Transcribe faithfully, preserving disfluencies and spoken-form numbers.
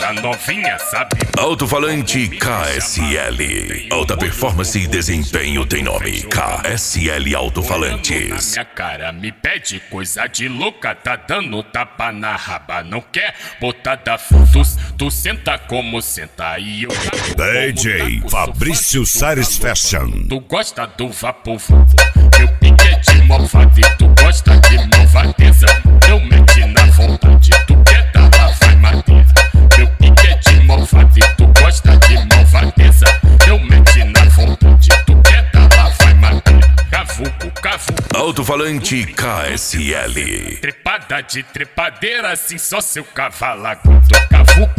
essa novinha sabe. Alto-falante K S L. Alta performance e desempenho tem nome. K S L Alto-falantes. Minha cara me pede coisa de louca, tá dando tapa na raba, não quer botar da tu, tu senta como senta e eu D J Fabrício Sares Fashion. Tu gosta do vapor, meu pique é de malvado e tu gosta de malvadeza. Eu mete na vontade, tu quer dar lá vai madeira. Meu pique é de malvado e tu gosta de malvadeza. Eu mete na vontade, tu quer dar lá vai madeira. Cavuco, cavuco. Alto-falante K S L. Trepada de trepadeira, assim só seu cavalo agudo. Cavuco,